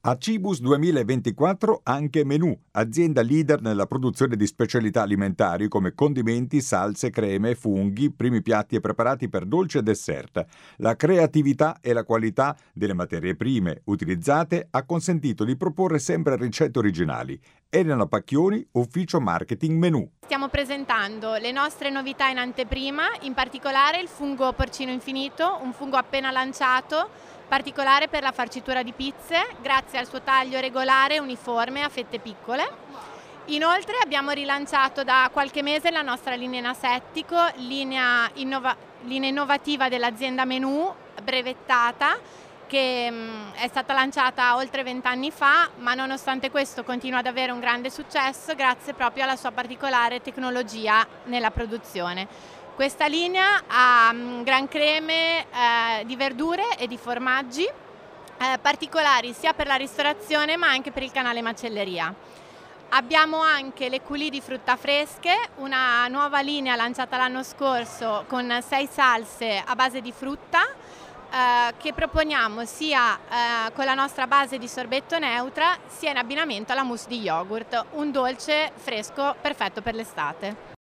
A Cibus 2024 anche Menù, azienda leader nella produzione di specialità alimentari come condimenti, salse, creme, funghi, primi piatti e preparati per dolce e dessert. La creatività e la qualità delle materie prime utilizzate ha consentito di proporre sempre ricette originali. Elena Pacchioni, ufficio marketing Menù. Stiamo presentando le nostre novità in anteprima, in particolare il fungo porcino infinito, un fungo appena lanciato, particolare per la farcitura di pizze, grazie al suo taglio regolare e uniforme a fette piccole. Inoltre abbiamo rilanciato da qualche mese la nostra linea in asettico, linea innovativa dell'azienda Menù, brevettata, che è stata lanciata oltre 20 anni fa, ma nonostante questo continua ad avere un grande successo grazie proprio alla sua particolare tecnologia nella produzione. Questa linea ha gran creme di verdure e di formaggi particolari sia per la ristorazione ma anche per il canale macelleria. Abbiamo anche le coulis di frutta fresche, una nuova linea lanciata l'anno scorso con 6 salse a base di frutta che proponiamo sia con la nostra base di sorbetto neutra sia in abbinamento alla mousse di yogurt, un dolce fresco perfetto per l'estate.